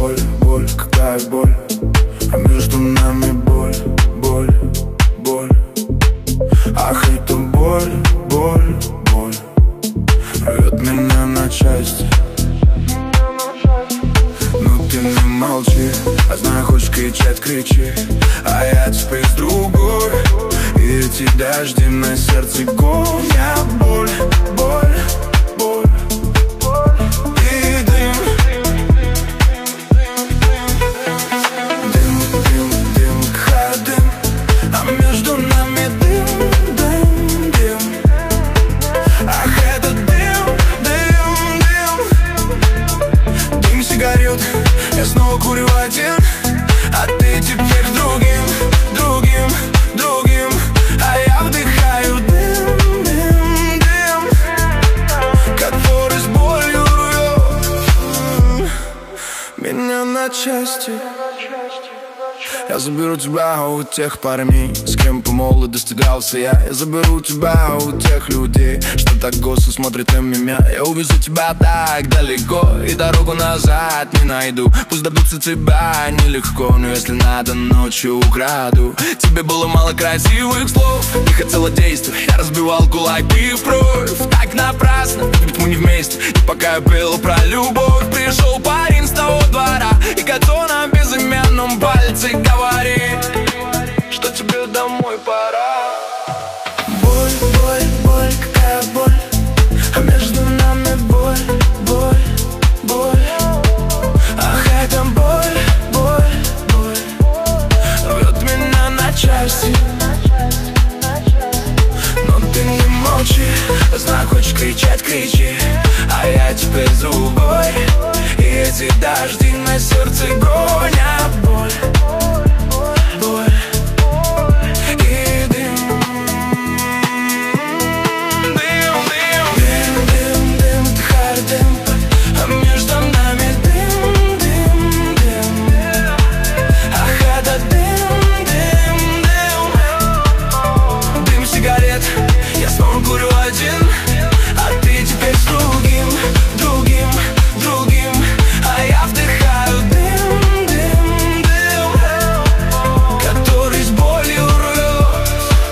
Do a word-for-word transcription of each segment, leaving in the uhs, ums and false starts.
боль, боль, какая боль, а между нами боль, боль, боль. Ах, это боль, боль, боль, рвет меня на части. Ну ты не молчи, а знаю, хочешь кричать, кричи, а я теперь с другой. И эти дожди на сердце гонят боль, боль, боль. И дым, дым, дым, дым, как дым, а между нами дым, дым, дым. Ах, это дым, дым, дым. Дым сигарет, я снова курю один, а ты теперь другим, другим, другим. А я вдыхаю дым, дым, дым, который с болью рвет меня на части. Я заберу тебя у тех парней, с кем по молодости дрался я. Я заберу тебя у тех людей, что так косо смотрят на меня. Я увезу тебя так далеко и дорогу назад не найду. Пусть добиться тебя нелегко, но если надо, ночью украду. Тебе было мало красивых слов, не хотела действовать, я разбивал кулаки в кровь. Так напрасно, ведь мы не вместе. И пока я пел про любовь, пришел парень с того двора и кольцо на безымянном пальце говорит, что тебе домой пора. Боль, боль, боль, какая боль, а между нами боль, боль, боль. Ах, это боль, боль, боль, рвет меня на части. Но ты не молчи, знаю, хочешь кричать, кричи, а я теперь с другой. И эти дожди на сердце гонят боль, боль. И дым, дым, дым, дым, дым, дым, дыхает дым, а между нами дым, дым, дым. Ах, это дым, дым, дым. Дым сигарет, я снова курю один, а ты теперь с другим, другим, другим. А я вдыхаю дым, дым, дым, который с болью рвет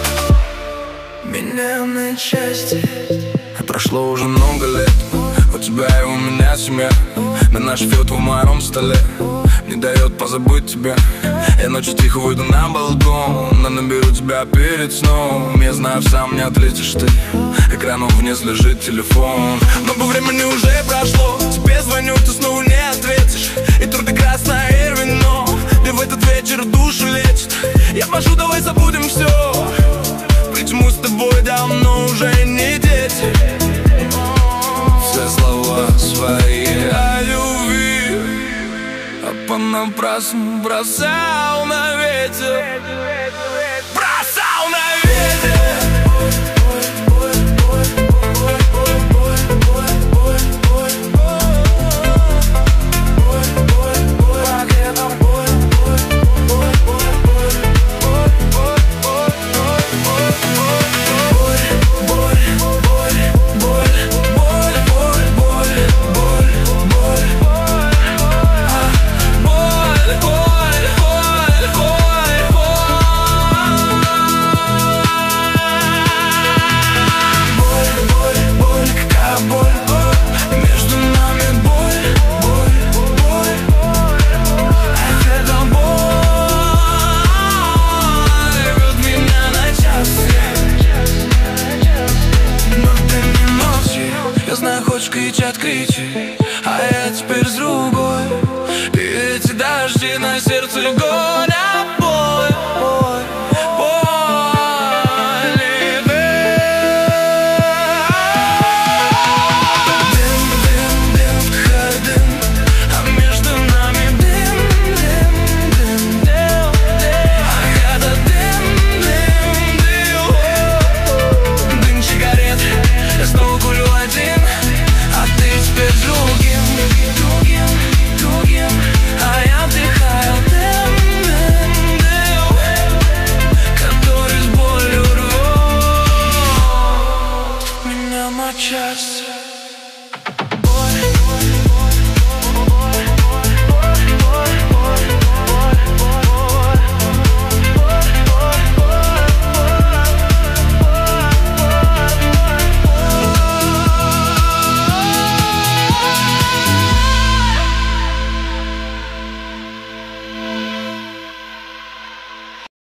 меня на части. Прошло уже много лет, у тебя и у меня семья, но наш фьют в моем столе не дает позабыть тебя. Я ночью тихо выйду на балкон, но наберу тебя перед сном. Я знаю, сам не ответишь ты, экраном вниз лежит телефон. Много времени уже прошло, тебе звоню, ты снова не ответишь. И труды красное и вино, где в этот вечер душу лечит. Я прошу, давай забудем все, ведь мы с тобой давно уже не дети. Все слова свои о любви, а понапрасну бросал на ветер, бросал на ветер. Хочешь кричать, кричи, а я теперь с другой. И эти дожди на сердце гонят боль, боль, боль. И дым, дым, дым, дым, дым, а между нами дым, дым, дым, дым. Ах, это дым, дым, дым. Дым сигарет, я снова курю один, а ты теперь другим, другим, другим. А я вдыхаю дым, дым, дым, который с болью рвет меня на части.